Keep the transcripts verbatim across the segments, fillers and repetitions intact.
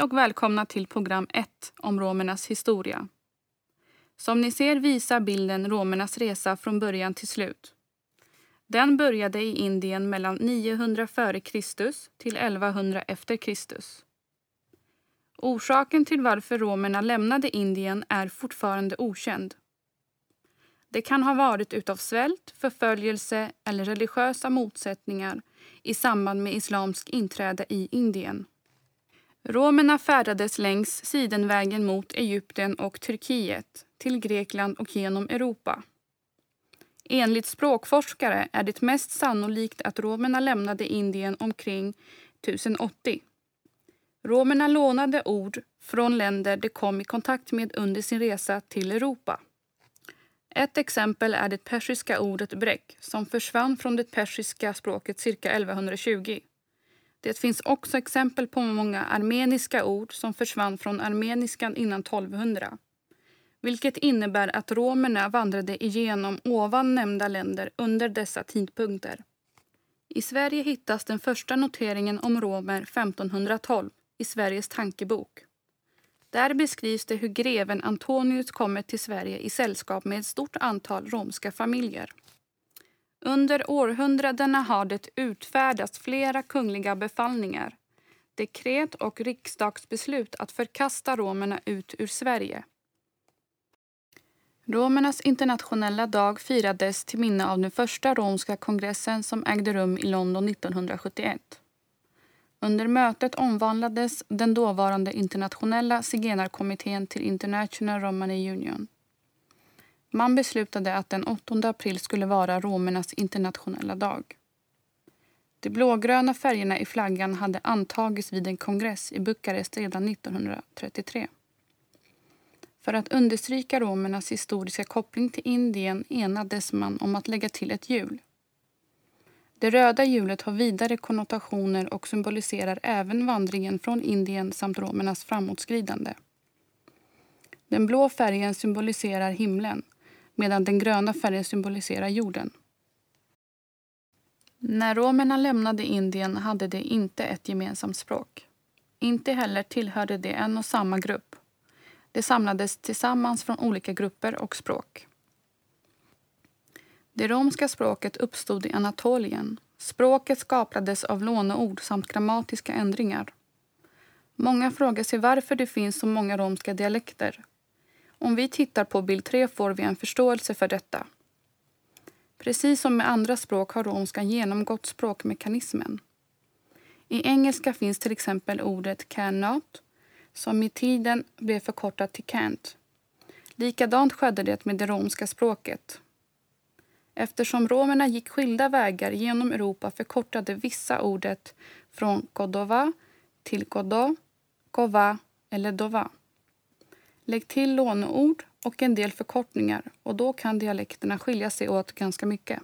Hej och välkomna till program ett om romernas historia. Som ni ser visar bilden romernas resa från början till slut. Den började i Indien mellan niohundra före Kristus till elvahundra efter Kristus. Orsaken till varför romerna lämnade Indien är fortfarande okänd. Det kan ha varit utav svält, förföljelse eller religiösa motsättningar i samband med islamsk inträde i Indien. Romerna färdades längs sidenvägen mot Egypten och Turkiet, till Grekland och genom Europa. Enligt språkforskare är det mest sannolikt att romerna lämnade Indien omkring tusenåttio. Romerna lånade ord från länder de kom i kontakt med under sin resa till Europa. Ett exempel är det persiska ordet bräck som försvann från det persiska språket cirka elvahundratjugo. Det finns också exempel på många armeniska ord som försvann från armeniskan innan tolvhundra. Vilket innebär att romerna vandrade igenom ovan nämnda länder under dessa tidpunkter. I Sverige hittas den första noteringen om romer femtonhundratolv i Sveriges tankebok. Där beskrivs det hur greven Antonius kommer till Sverige i sällskap med ett stort antal romska familjer. Under århundradena har det utfärdats flera kungliga befallningar, dekret och riksdagsbeslut att förkasta romerna ut ur Sverige. Romernas internationella dag firades till minne av den första romska kongressen som ägde rum i London nittonhundrasjuttioett. Under mötet omvandlades den dåvarande internationella zigenarkommittén till International Romani Union. Man beslutade att den åttonde april skulle vara romernas internationella dag. De blågröna färgerna i flaggan hade antagits vid en kongress i Bukarest redan nittonhundratrettiotre. För att understryka romernas historiska koppling till Indien enades man om att lägga till ett hjul. Det röda hjulet har vidare konnotationer och symboliserar även vandringen från Indien samt romernas framåtskridande. Den blå färgen symboliserar himlen, medan den gröna färgen symboliserar jorden. När romerna lämnade Indien hade de inte ett gemensamt språk. Inte heller tillhörde de en och samma grupp. De samlades tillsammans från olika grupper och språk. Det romska språket uppstod i Anatolien. Språket skapades av låneord samt grammatiska ändringar. Många frågar sig varför det finns så många romska dialekter. Om vi tittar på bild tre får vi en förståelse för detta. Precis som med andra språk har romska genomgått språkmekanismen. I engelska finns till exempel ordet cannot, som i tiden blev förkortat till can't. Likadant skedde det med det romska språket. Eftersom romerna gick skilda vägar genom Europa förkortade vissa ordet från Cordova till Kodo, Kova eller Dova. Lägg till låneord och en del förkortningar och då kan dialekterna skilja sig åt ganska mycket.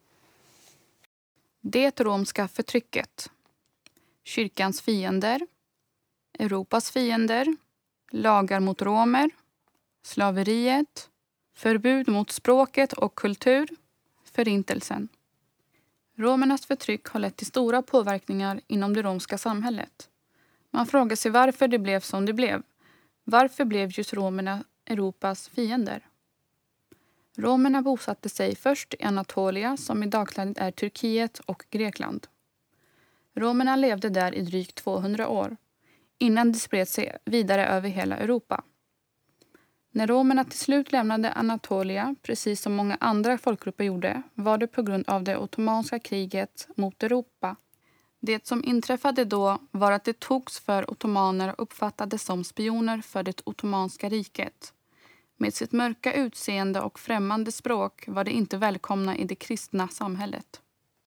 Det romska förtrycket. Kyrkans fiender. Europas fiender. Lagar mot romer. Slaveriet. Förbud mot språket och kultur. Förintelsen. Romernas förtryck har lett till stora påverkningar inom det romska samhället. Man frågar sig varför det blev som det blev. Varför blev just romerna Europas fiender? Romerna bosatte sig först i Anatolia som i dagläget är Turkiet och Grekland. Romerna levde där i drygt tvåhundra år innan de spred sig vidare över hela Europa. När romerna till slut lämnade Anatolia, precis som många andra folkgrupper gjorde, var det på grund av det ottomanska kriget mot Europa. Det som inträffade då var att det togs för ottomaner och uppfattades som spioner för det ottomanska riket. Med sitt mörka utseende och främmande språk var de inte välkomna i det kristna samhället.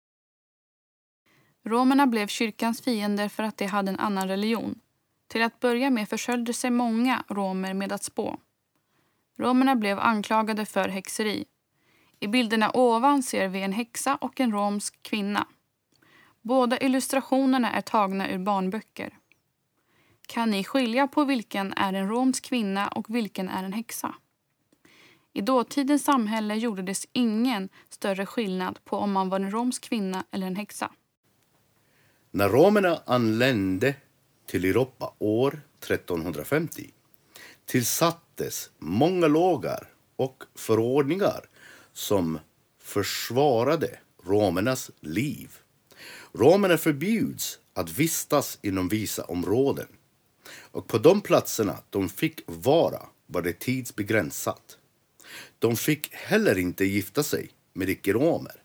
Romerna blev kyrkans fiender för att de hade en annan religion. Till att börja med försöljde sig många romer med att spå. Romerna blev anklagade för häxeri. I bilderna ovan ser vi en häxa och en romsk kvinna. Båda illustrationerna är tagna ur barnböcker. Kan ni skilja på vilken är en romsk kvinna och vilken är en häxa? I dåtidens samhälle gjordes ingen större skillnad på om man var en romsk kvinna eller en häxa. När romerna anlände till Europa år trettonhundrafemtio tillsattes många lagar och förordningar som försvarade romernas liv. Romerna förbjuds att vistas inom vissa områden, och på de platserna de fick vara var det tidsbegränsat. De fick heller inte gifta sig med icke-romer.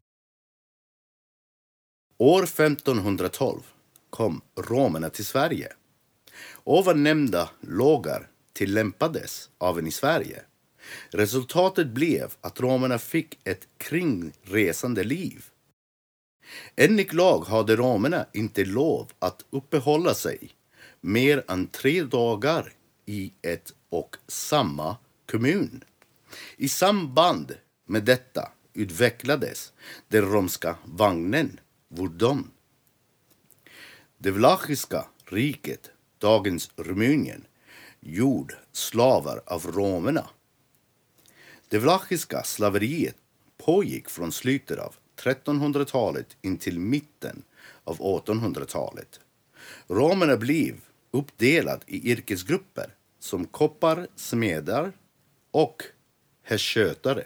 År femtonhundratolv kom romerna till Sverige. Ovan nämnda lagar tillämpades även i Sverige. Resultatet blev att romerna fick ett kringresande liv. Enligt lag hade romerna inte lov att uppehålla sig mer än tre dagar i ett och samma kommun. I samband med detta utvecklades den romska vagnen Vordon. Det vlachiska riket, dagens Rumänien, gjorde slavar av romerna. Det vlachiska slaveriet pågick från slutet av trettonhundratalet in till mitten av åttonhundratalet. Romerna blev uppdelad i yrkesgrupper som koppar, smedar och hästskötare.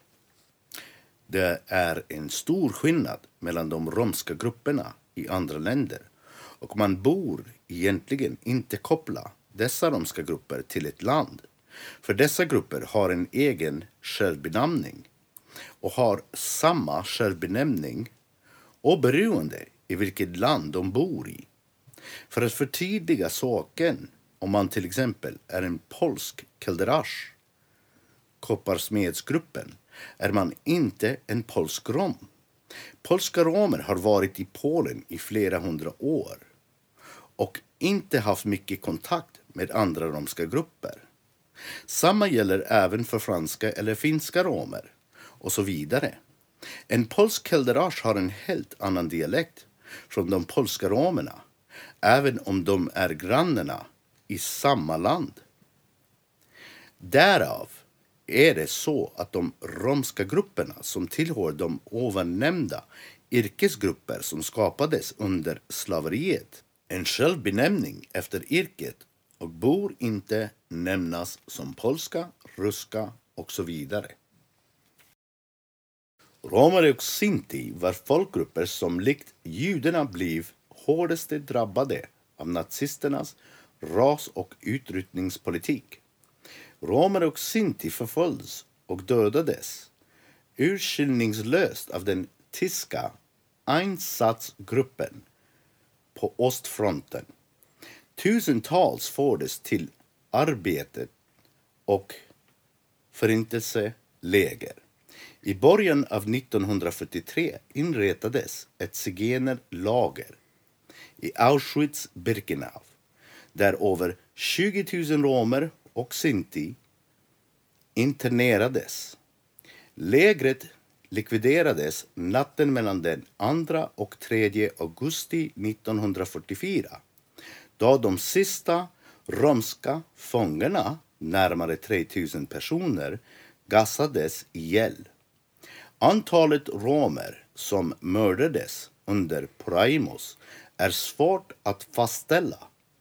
Det är en stor skillnad mellan de romska grupperna i andra länder, och man bor egentligen inte koppla dessa romska grupper till ett land, för dessa grupper har en egen självbenämning och har samma självbenämning oberoende i vilket land de bor i. För att förtydliga saken, om man till exempel är en polsk kelderach, kopparsmedsgruppen, är man inte en polsk rom. Polska romer har varit i Polen i flera hundra år och inte haft mycket kontakt med andra romska grupper. Samma gäller även för franska eller finska romer och så vidare. En polsk kelderach har en helt annan dialekt från de polska romerna, även om de är grannarna i samma land. Därav är det så att de romska grupperna som tillhör de ovannämnda yrkesgrupper som skapades under slaveriet en självbenämning efter yrket och bor inte nämnas som polska, ryska och så vidare. Romare och sinti var folkgrupper som likt judarna blev hårdast drabbade av nazisternas ras- och utrotningspolitik. Romare och sinti förföljdes och dödades urskillningslöst av den tyska Einsatzgruppen på Ostfronten. Tusentals fördes till arbetet och förintelseläger. I början av nittonhundrafyrtiotre inrättades ett zigenarlager i Auschwitz-Birkenau, där över tjugo tusen romer och sinti internerades. Lägret likviderades natten mellan den andra och tredje augusti nittonhundrafyrtiofyra, då de sista romska fångarna, närmare tre tusen personer, gasades ihjäl. Antalet romer som mördades under Primus är svårt att fastställa.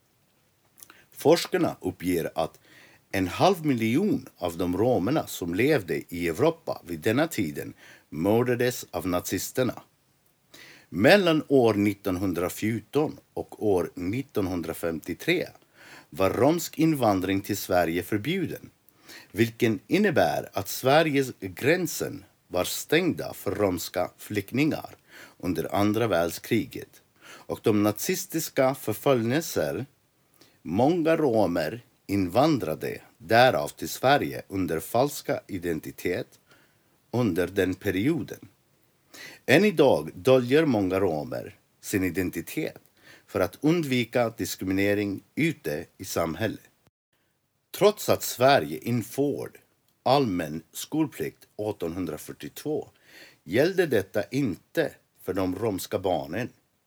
Forskarna uppger att en halv miljon av de romerna som levde i Europa vid denna tiden mördades av nazisterna. Mellan år nittonhundrafjorton och år nittonhundrafemtiotre var romsk invandring till Sverige förbjuden, vilken innebär att Sveriges gränser var stängda för romska flyktingar under andra världskriget och de nazistiska förföljelser. Många romer invandrade därav till Sverige under falska identitet under den perioden. Än idag döljer många romer sin identitet för att undvika diskriminering ute i samhället. Trots att Sverige införde allmän skolplikt åttonhundrafyrtiotvå gällde detta inte för de romska barnen.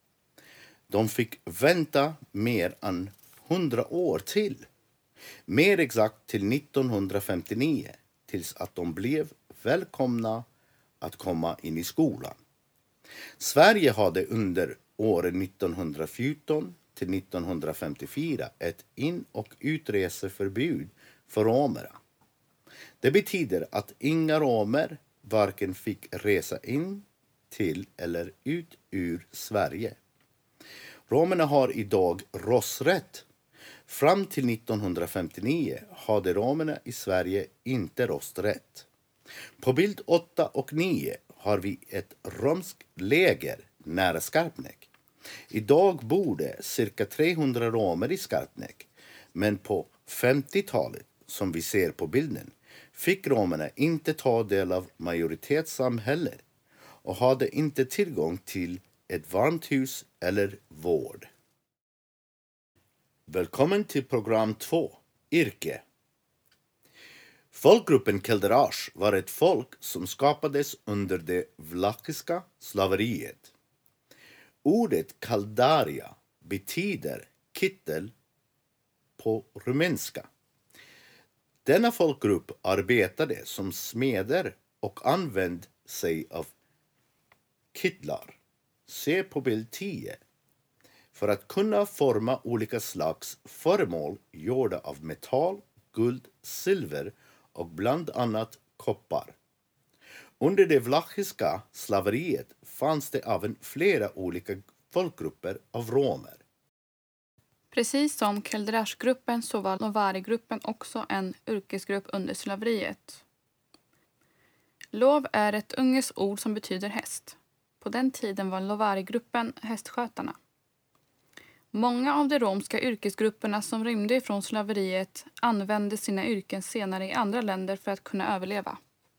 De fick vänta mer än hundra år till. Mer exakt till nittonhundrafemtionio, tills att de blev välkomna att komma in i skolan. Sverige hade under åren nittonhundrafjorton till nittonhundrafemtiofyra ett in- och utreseförbud för romerna. Det betyder att inga romer varken fick resa in till eller ut ur Sverige. Romerna har idag rösträtt. Fram till nittonhundrafemtionio hade romerna i Sverige inte rösträtt. På bild åtta och nio har vi ett romskt läger nära Skarpnäck. Idag bor det cirka trehundra romer i Skarpnäck, men på femtiotalet, som vi ser på bilden, fick romerna inte ta del av majoritetssamhället och hade inte tillgång till ett varmt hus eller vård. Välkommen till program två, Yrke. Folkgruppen Kelderage var ett folk som skapades under det vlakiska slaveriet. Ordet kaldaria betyder kittel på rumänska. Denna folkgrupp arbetade som smeder och använde sig av kittlar. Se på bild tio. För att kunna forma olika slags föremål gjorda av metall, guld, silver och bland annat koppar. Under det vlakiska slaveriet fanns det även flera olika folkgrupper av romer. Precis som Kelderage-gruppen så var Lovari-gruppen också en yrkesgrupp under slaveriet. Lov är ett ungerskt ord som betyder häst. På den tiden var Lovari-gruppen hästskötarna. Många av de romska yrkesgrupperna som rymde ifrån slaveriet använde sina yrken senare i andra länder för att kunna överleva.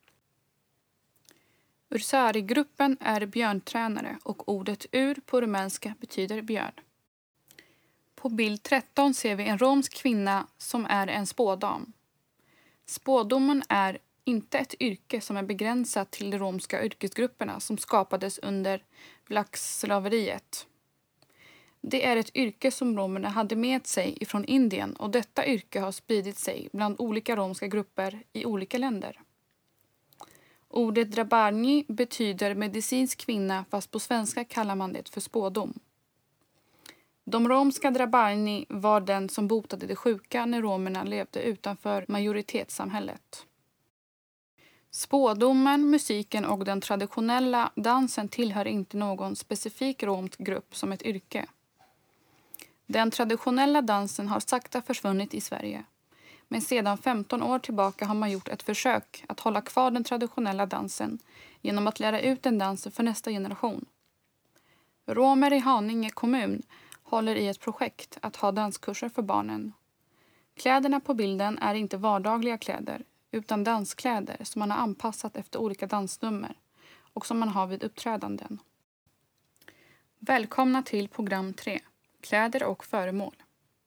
Ursari-gruppen är björntränare och ordet ur på rumänska betyder björn. På bild tretton ser vi en romsk kvinna som är en spådam. Spådomen är inte ett yrke som är begränsat till de romska yrkesgrupperna som skapades under vlakslaveriet. Det är ett yrke som romerna hade med sig ifrån Indien och detta yrke har spridit sig bland olika romska grupper i olika länder. Ordet drabarni betyder medicinsk kvinna fast på svenska kallar man det för spådom. De romska drabarni var den som botade de sjuka när romerna levde utanför majoritetssamhället. Spådomen, musiken och den traditionella dansen tillhör inte någon specifik romsk grupp som ett yrke. Den traditionella dansen har sakta försvunnit i Sverige. Men sedan femton år tillbaka har man gjort ett försök att hålla kvar den traditionella dansen genom att lära ut den dansen för nästa generation. Romer i Haninge kommun håller i ett projekt att ha danskurser för barnen. Kläderna på bilden är inte vardagliga kläder utan danskläder som man har anpassat efter olika dansnummer och som man har vid uppträdanden. Välkomna till program tre. Kläder och föremål.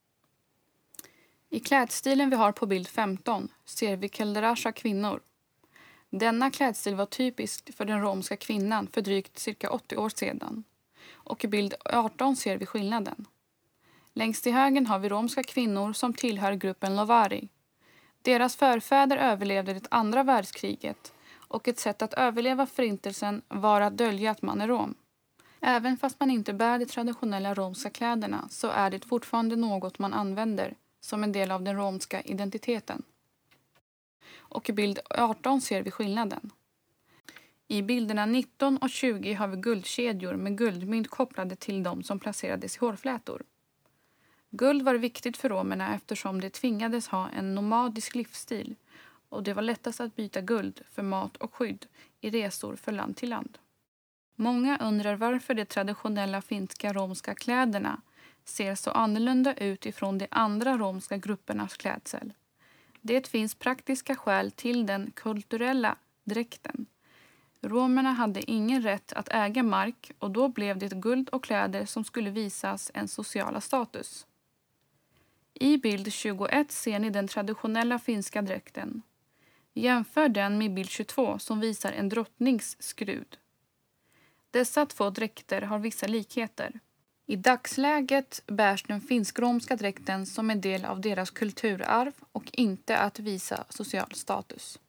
I klädstilen vi har på bild femton ser vi Kelderasha kvinnor. Denna klädstil var typisk för den romska kvinnan för drygt cirka åttio år sedan. Och i bild arton ser vi skillnaden. Längst till höger har vi romska kvinnor som tillhör gruppen Lovari. Deras förfäder överlevde det andra världskriget och ett sätt att överleva förintelsen var att dölja att man är rom. Även fast man inte bär de traditionella romska kläderna så är det fortfarande något man använder som en del av den romska identiteten. Och i bild arton ser vi skillnaden. I bilderna nitton och tjugo har vi guldkedjor med guldmynt kopplade till dem som placerades i hårflätor. Guld var viktigt för romerna eftersom de tvingades ha en nomadisk livsstil och det var lättast att byta guld för mat och skydd i resor för land till land. Många undrar varför de traditionella finska romska kläderna ser så annorlunda ut ifrån de andra romska gruppernas klädsel. Det finns praktiska skäl till den kulturella dräkten. Romerna hade ingen rätt att äga mark och då blev det guld och kläder som skulle visas en sociala status. I bild tjugoett ser ni den traditionella finska dräkten. Jämför den med bild tjugotvå som visar en drottnings skrud. Dessa två dräkter har vissa likheter. I dagsläget bärs den finsk-romska dräkten som en del av deras kulturarv och inte att visa social status.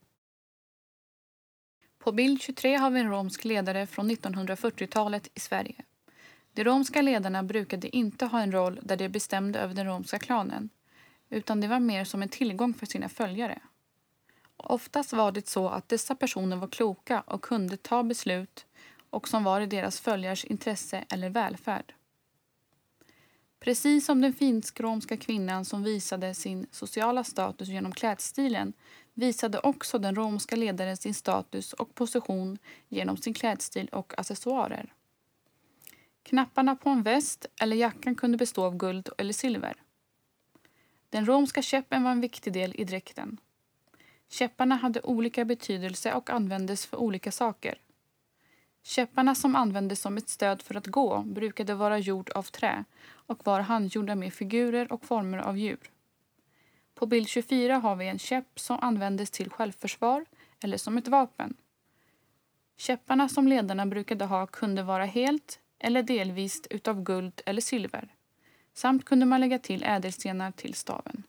På bild tjugotre har vi en romsk ledare från nittonhundrafyrtiotalet i Sverige. De romska ledarna brukade inte ha en roll där de bestämde över den romska klanen, utan det var mer som en tillgång för sina följare. Oftast var det så att dessa personer var kloka och kunde ta beslut och som var i deras följares intresse eller välfärd. Precis som den finsk-romska kvinnan som visade sin sociala status genom klädstilen visade också den romska ledaren sin status och position genom sin klädstil och accessoarer. Knapparna på en väst eller jackan kunde bestå av guld eller silver. Den romska käppen var en viktig del i dräkten. Käpparna hade olika betydelse och användes för olika saker. Käpparna som användes som ett stöd för att gå brukade vara gjord av trä och var handgjorda med figurer och former av djur. På bild tjugofyra har vi en käpp som användes till självförsvar eller som ett vapen. Käpparna som ledarna brukade ha kunde vara helt eller delvis utav guld eller silver. Samt kunde man lägga till ädelstenar till staven.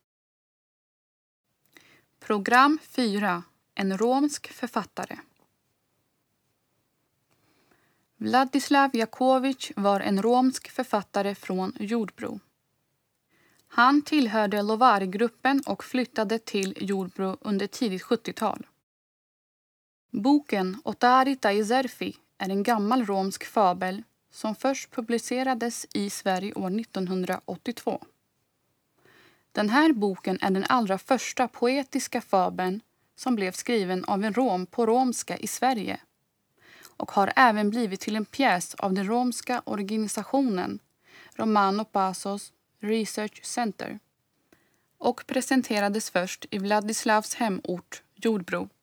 Program fyra. En romsk författare. Vladislav Jakovich var en romsk författare från Jordbro. Han tillhörde Lovar-gruppen och flyttade till Jordbro under tidigt sjuttiotal. Boken Otarita i Zerfi är en gammal romsk fabel som först publicerades i Sverige år nittonhundraåttiotvå. Den här boken är den allra första poetiska fabeln som blev skriven av en rom på romska i Sverige och har även blivit till en pjäs av den romska organisationen Romano Passos Research Center och presenterades först i Vladislavs hemort Jordbro